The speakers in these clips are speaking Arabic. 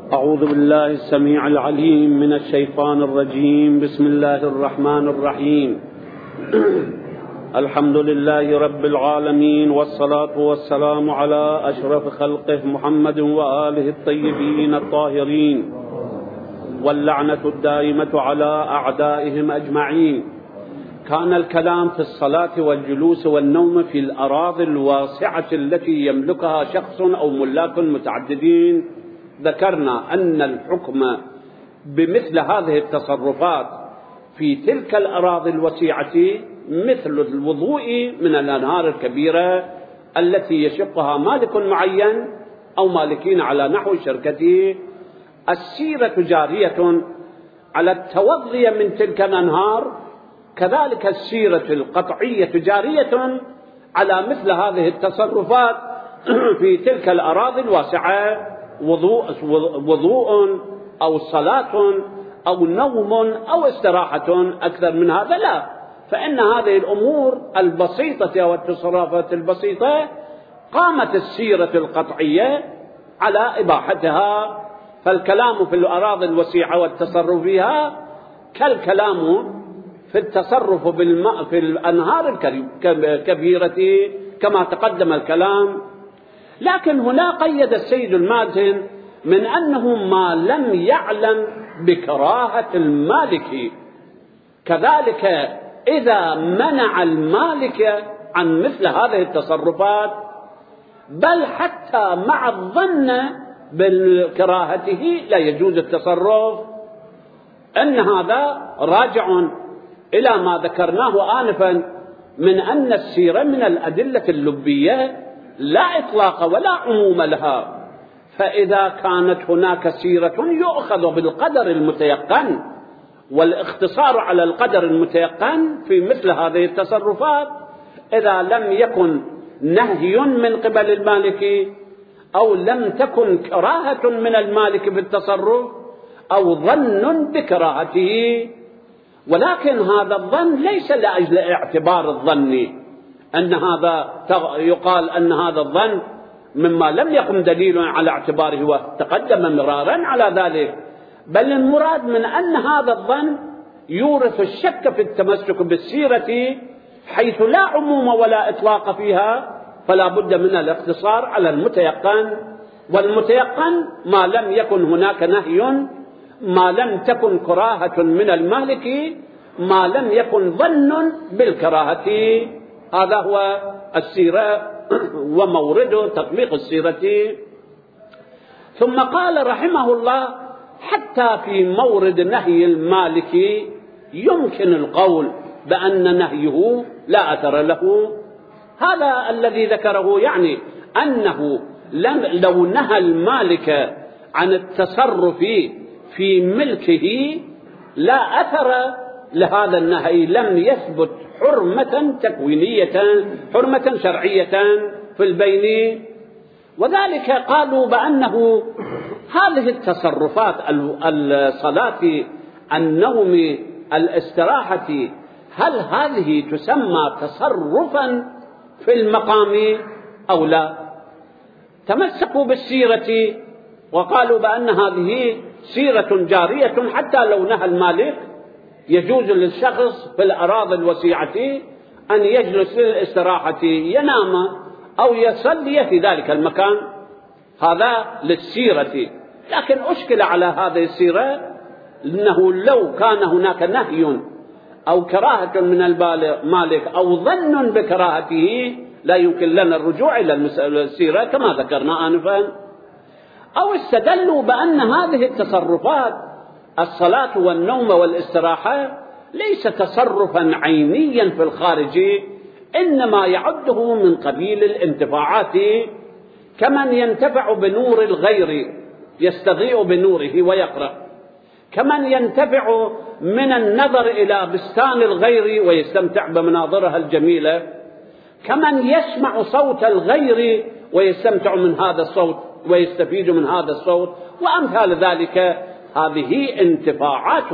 أعوذ بالله السميع العليم من الشيطان الرجيم. بسم الله الرحمن الرحيم. الحمد لله رب العالمين، والصلاة والسلام على أشرف خلقه محمد وآله الطيبين الطاهرين، واللعنة الدائمة على أعدائهم أجمعين. كان الكلام في الصلاة والجلوس والنوم في الأراضي الواسعة التي يملكها شخص أو ملاك متعددين. ذكرنا أن الحكم بمثل هذه التصرفات في تلك الأراضي الوسيعة مثل الوضوء من الأنهار الكبيرة التي يشقها مالك معين أو مالكين على نحو شركته. السيرة جارية على التوضي من تلك الأنهار، كذلك السيرة القطعية جارية على مثل هذه التصرفات في تلك الأراضي الواسعة، وضوء أو صلاة أو نوم أو استراحة. أكثر من هذا لا. فإن هذه الأمور البسيطة والتصرفات البسيطة قامت السيرة القطعية على إباحتها. فالكلام في الأراضي الوسيعة والتصرف فيها كالكلام في التصرف في الأنهار الكبيرة كما تقدم الكلام. لكن هنا قيد السيد المازن من أنه ما لم يعلم بكراهة المالك. كذلك إذا منع المالك عن مثل هذه التصرفات، بل حتى مع الظن بكراهته لا يجوز التصرف، أن هذا راجع إلى ما ذكرناه آنفا من أن السيرة من الأدلة اللبية لا إطلاق ولا عموم لها. فإذا كانت هناك سيرة يؤخذ بالقدر المتيقن والاختصار على القدر المتيقن في مثل هذه التصرفات، إذا لم يكن نهي من قبل المالك أو لم تكن كراهة من المالك بالتصرف أو ظن بكراهته. ولكن هذا الظن ليس لأجل اعتبار الظن، أن هذا يقال أن هذا الظن مما لم يقم دليل على اعتباره، وتقدم مرارا على ذلك، بل المراد من أن هذا الظن يورث الشك في التمسك بالسيرة حيث لا عموم ولا إطلاق فيها، فلا بد من الاقتصار على المتيقن. والمتيقن ما لم يكن هناك نهي، ما لم تكن كراهة من المالك، ما لم يكن ظن بالكراهة. هذا هو السيرة ومورد تطبيق السيرة. ثم قال رحمه الله: حتى في مورد نهي المالك يمكن القول بأن نهيه لا أثر له. هذا الذي ذكره، يعني أنه لو نهى المالك عن التصرف في ملكه لا أثر لهذا النهي، لم يثبت حرمة تكوينية، حرمة شرعية في البين. وذلك قالوا بأنه هذه التصرفات، الصلاة، النوم، الاستراحة، هل هذه تسمى تصرفا في المقام أو لا؟ تمسكوا بالسيرة وقالوا بأن هذه سيرة جارية، حتى لو نهى المالك يجوز للشخص في الأراضي الوسيعة أن يجلس للاستراحة، ينام أو يصلي في ذلك المكان. هذا للسيرة. لكن أشكل على هذه السيرة لأنه لو كان هناك نهي أو كراهة من المالك أو ظن بكراهته لا يمكن لنا الرجوع إلى السيرة كما ذكرنا آنفا. أو استدلوا بأن هذه التصرفات، الصلاة والنوم والاستراحة، ليس تصرفا عينيا في الخارج، إنما يعده من قبيل الانتفاعات، كمن ينتفع بنور الغير يستضيء بنوره ويقرأ، كمن ينتفع من النظر إلى بستان الغير ويستمتع بمناظرها الجميلة، كمن يسمع صوت الغير ويستمتع من هذا الصوت ويستفيد من هذا الصوت، وأمثال ذلك. هذه انتفاعات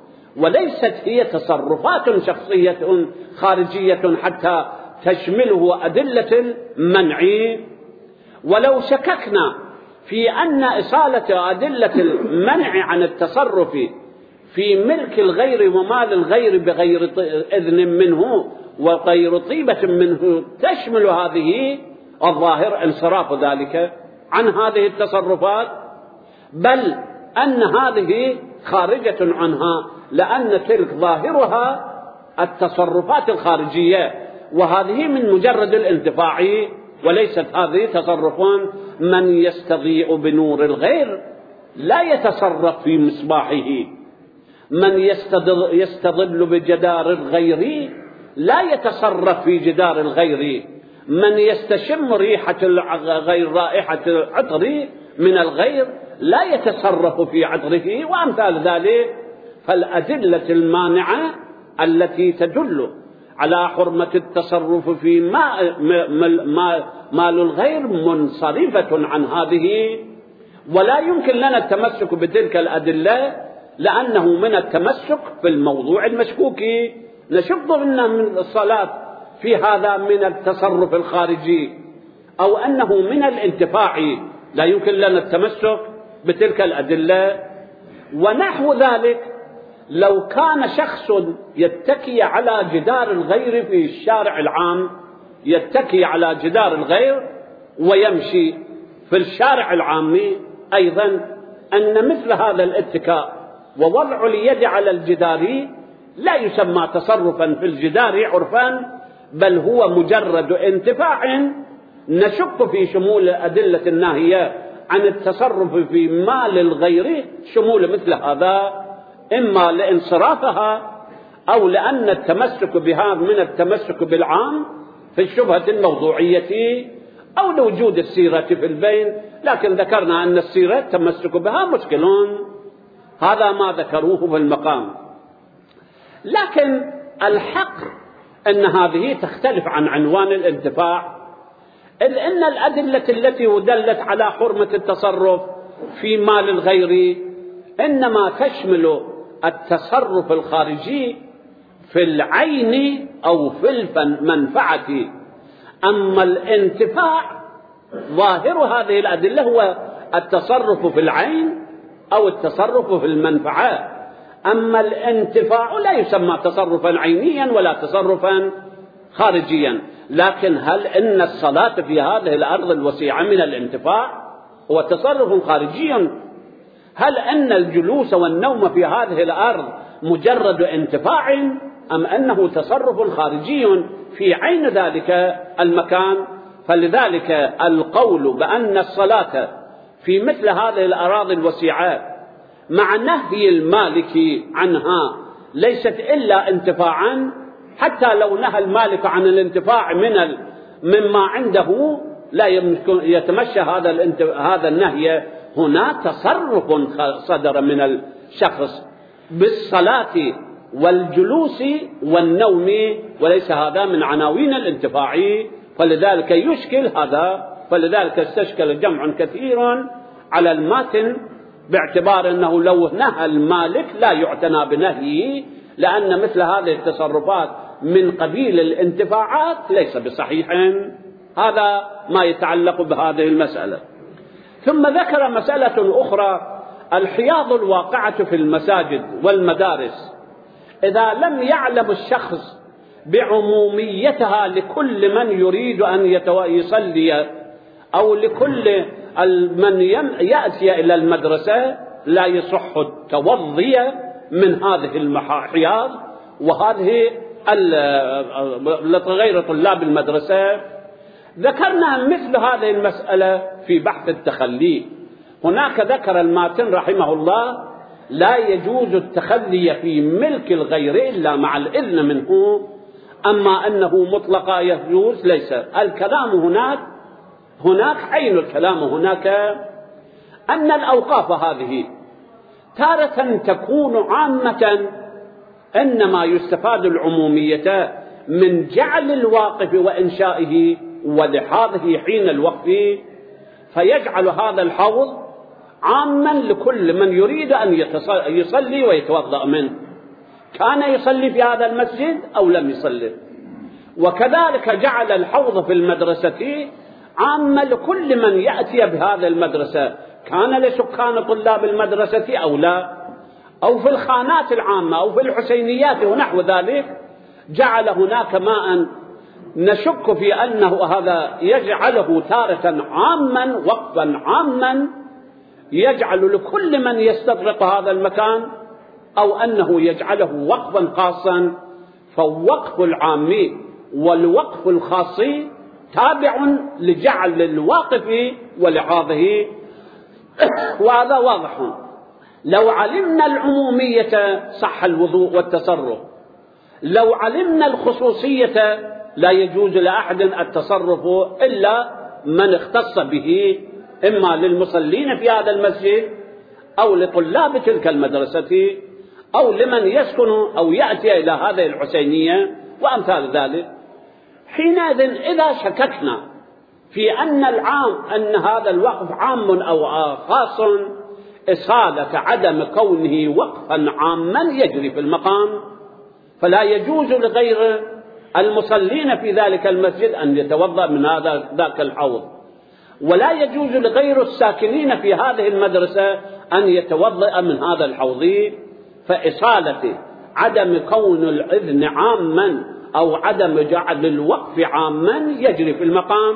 وليست هي تصرفات شخصية خارجية حتى تشمله أدلة المنع. ولو شككنا في أن إصالة أدلة المنع عن التصرف في ملك الغير ومال الغير بغير إذن منه وغير طيبة منه تشمل هذه الظاهر انصراف ذلك عن هذه التصرفات، بل أن هذه خارجة عنها، لأن تلك ظاهرها التصرفات الخارجية، وهذه من مجرد الانتفاع، وليست هذه تصرف. من يستضيء بنور الغير لا يتصرف في مصباحه، من يستظل بجدار الغير لا يتصرف في جدار الغير، من يستشم ريحة الغير رائحة عطر من الغير لا يتصرف في عطره، وأمثال ذلك. فالأدلة المانعة التي تدل على حرمة التصرف في مال الغير منصرفة عن هذه، ولا يمكن لنا التمسك بتلك الأدلة، لأنه من التمسك في الموضوع المشكوك. نشك أن من الصلاة في هذا من التصرف الخارجي أو أنه من الانتفاع، لا يمكن لنا التمسك بتلك الأدلة. ونحو ذلك لو كان شخص يتكي على جدار الغير في الشارع العام، يتكي على جدار الغير ويمشي في الشارع العام، أيضا أن مثل هذا الاتكاء ووضع اليد على الجدار لا يسمى تصرفا في الجدار عرفا، بل هو مجرد انتفاع. نشك في شمول أدلة الناهية عن التصرف في مال الغير شمول مثل هذا، إما لانصرافها أو لأن التمسك بها من التمسك بالعام في الشبهة الموضوعية، أو لوجود السيرة في البين. لكن ذكرنا أن السيرة التمسك بها مشكل، هذا ما ذكروه في المقام. لكن الحق أن هذه تختلف عن عنوان الانتفاع، إذ إن الأدلة التي دلت على حرمة التصرف في مال الغير إنما تشمل التصرف الخارجي في العين أو في المنفعة. أما الانتفاع ظاهر هذه الأدلة هو التصرف في العين أو التصرف في المنفعة. أما الانتفاع لا يسمى تصرفا عينيا ولا تصرفا خارجيا. لكن هل إن الصلاة في هذه الأرض الوسيعة من الانتفاع هو تصرف خارجي؟ هل أن الجلوس والنوم في هذه الأرض مجرد انتفاع، أم أنه تصرف خارجي في عين ذلك المكان؟ فلذلك القول بأن الصلاة في مثل هذه الأراضي الوسيعة مع نهي المالك عنها ليست إلا انتفاعا، حتى لو نهى المالك عن الانتفاع مما عنده لا يتمشى هذا النهي. هنا تصرف صدر من الشخص بالصلاة والجلوس والنوم، وليس هذا من عناوين الانتفاع، فلذلك يشكل هذا. فلذلك استشكل جمع كثير على الماتن، باعتبار أنه لو نهى المالك لا يعتنى بنهيه، لأن مثل هذه التصرفات من قبيل الانتفاعات ليس بصحيح. هذا ما يتعلق بهذه المسألة. ثم ذكر مسألة أخرى، الحياض الواقعة في المساجد والمدارس. إذا لم يعلم الشخص بعموميتها لكل من يريد أن يصلي أو لكل من يأتي إلى المدرسة، لا يصح التوضي من هذه الحياض، وهذه غير طلاب المدرسة. ذكرنا مثل هذه المسألة في بحث التخلي. هناك ذكر الماتن رحمه الله لا يجوز التخلي في ملك الغير إلا مع الإذن منه، أما أنه مطلقا يجوز ليس. الكلام هناك عين الكلام هناك أن الأوقاف هذه تارة تكون عامة، إنما يستفاد العمومية من جعل الواقف وإنشائه ولحاظه حين الوقف، فيجعل هذا الحوض عاما لكل من يريد أن يصلي ويتوضأ منه، كان يصلي في هذا المسجد أو لم يصلي. وكذلك جعل الحوض في المدرسة عامة لكل من يأتي بهذه المدرسة، كان لسكان طلاب المدرسة أو لا، أو في الخانات العامة أو في الحسينيات ونحو ذلك، جعل هناك ماء نشك في أنه هذا يجعله تارة عاما وقفا عاما يجعل لكل من يستطرق هذا المكان، أو أنه يجعله وقفا خاصا. فالوقف العامي والوقف الخاصي تابع لجعل الواقف ولعاضه، وهذا واضح. لو علمنا العمومية صح الوضوء والتصرف، لو علمنا الخصوصية لا يجوز لأحد التصرف إلا من اختص به، إما للمصلين في هذا المسجد أو لطلاب تلك المدرسة أو لمن يسكن أو يأتي إلى هذه الحسينية وأمثال ذلك. حينئذ إذا شككنا في أن هذا الوقف عام أو خاص، إصالة عدم كونه وقفا عاما يجري في المقام، فلا يجوز لغير المصلين في ذلك المسجد أن يتوضأ من ذاك الحوض، ولا يجوز لغير الساكنين في هذه المدرسة أن يتوضأ من هذا الحوض. فإصالة عدم كون الإذن عاما أو عدم جعل الوقف عاما يجري في المقام،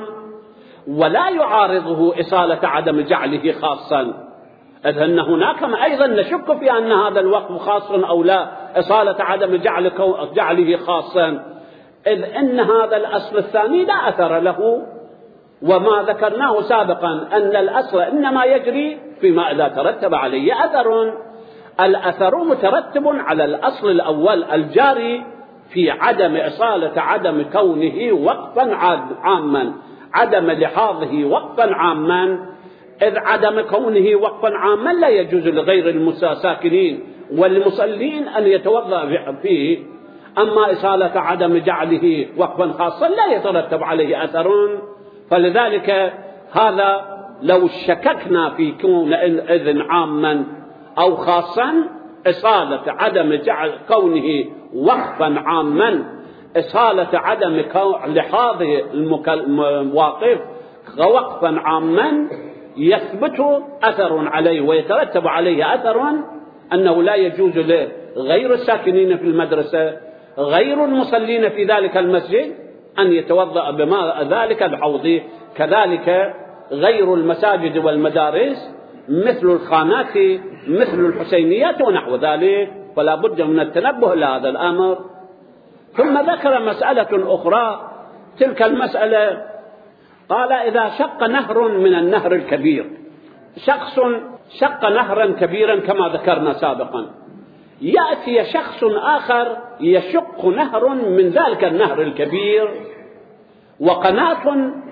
ولا يعارضه إصالة عدم جعله خاصا، إذ أن هناك أيضا نشك في أن هذا الوقف خاص أو لا، إصالة عدم جعله خاصا، إذ أن هذا الأصل الثاني لا أثر له. وما ذكرناه سابقا أن الأصل إنما يجري فيما إذا ترتب عليه أثر، الأثر مترتب على الأصل الأول الجاري في عدم إصالة عدم كونه وقفا عاما، عدم لحاظه وقفا عاما، إذ عدم كونه وقفا عاما لا يجوز لغير الساكنين والمصلين أن يتوضأ فيه. أما إصالة عدم جعله وقفا خاصا لا يترتب عليه أثر. فلذلك هذا لو شككنا في كون إذن عاما أو خاصا، إصالة عدم جعل كونه وقفا عاما، إصالة عدم لحاظ المواقف وقفا عاما يثبت أثر عليه ويترتب عليه أثر، أنه لا يجوز لغير الساكنين في المدرسة غير المصلين في ذلك المسجد أن يتوضأ بماء ذلك الحوض، كذلك غير المساجد والمدارس مثل الخانات مثل الحسينيات ونحو ذلك. فلا بد من التنبه لهذا الأمر. ثم ذكر مسألة أخرى، تلك المسألة قال إذا شق نهر من النهر الكبير، شخص شق نهرا كبيرا كما ذكرنا سابقا، يأتي شخص آخر يشق نهر من ذلك النهر الكبير وقناة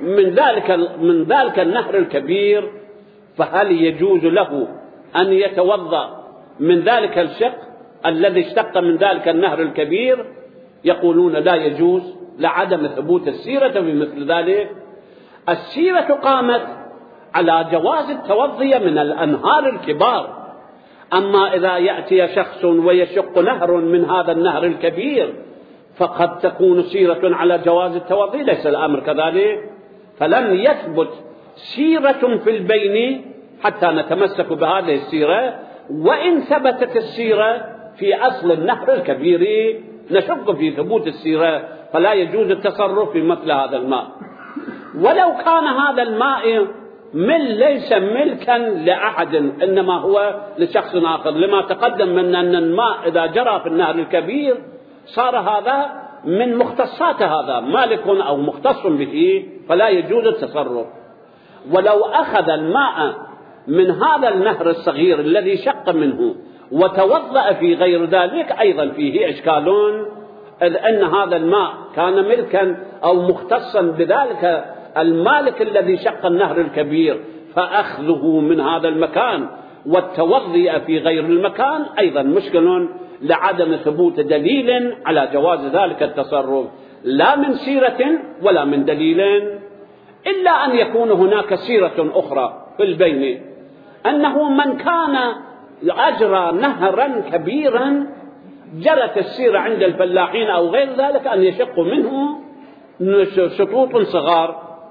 من ذلك النهر الكبير، فهل يجوز له أن يتوضأ من ذلك الشق الذي اشتق من ذلك النهر الكبير؟ يقولون لا يجوز لعدم ثبوت السيرة بمثل ذلك. السيرة قامت على جواز التوضي من الأنهار الكبار، أما إذا يأتي شخص ويشق نهر من هذا النهر الكبير فقد تكون سيرة على جواز التوضي، ليس الأمر كذلك. فلم يثبت سيرة في البين حتى نتمسك بهذه السيرة، وإن ثبتت السيرة في أصل النهر الكبير نشك في ثبوت السيرة، فلا يجوز التصرف في مثل هذا الماء. ولو كان هذا الماء ليس ملكا لأحد، إنما هو لشخص آخر، لما تقدم من أن الماء إذا جرى في النهر الكبير صار هذا من مختصات هذا مالك أو مختص به، فلا يجوز التصرف. ولو أخذ الماء من هذا النهر الصغير الذي شق منه وتوضأ في غير ذلك أيضا فيه إشكال، إذ أن هذا الماء كان ملكا أو مختصا بذلك المالك الذي شق النهر الكبير، فأخذه من هذا المكان والتوضئ في غير المكان أيضا مشكل لعدم ثبوت دليل على جواز ذلك التصرف، لا من سيرة ولا من دليل، إلا أن يكون هناك سيرة أخرى في البين، أنه من كان أجرى نهرا كبيرا جرت السيرة عند الفلاحين أو غير ذلك أن يشق منه شطوط صغار،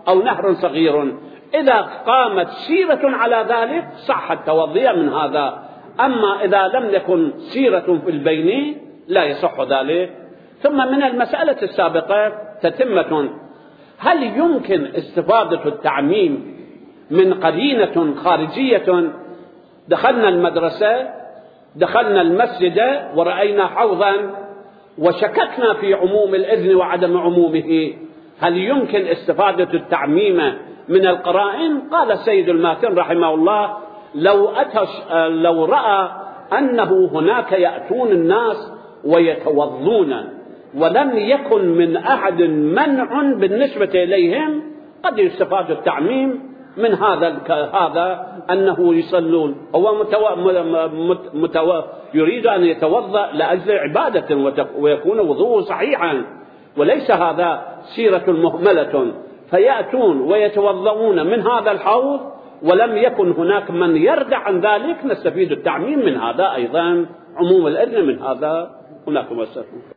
أو نهر صغير، إذا قامت سيرة على ذلك صح التوضية من هذا. أما إذا لم يكن سيرة في البين لا يصح ذلك. ثم من المسألة السابقة تتمة: هل يمكن استفادة التعميم من قرينة خارجية؟ دخلنا المدرسة، دخلنا المسجد ورأينا حوضا وشككنا في عموم الإذن وعدم عمومه، هل يمكن استفادة التعميم من القرائن؟ قال السيد الماتن رحمه الله: لو رأى أنه هناك يأتون الناس ويتوضون ولم يكن من أحد منع بالنسبة إليهم، قد يستفاد التعميم من هذا أنه يصلون، هو يريد أن يتوضأ لأجل عبادة ويكون وضوءه صحيحا، وليس هذا سيرة مهملة، فيأتون ويتوضؤون من هذا الحوض ولم يكن هناك من يردع عن ذلك، نستفيد التعميم من هذا أيضا، عموم الإذن من هذا. هناك مسألة.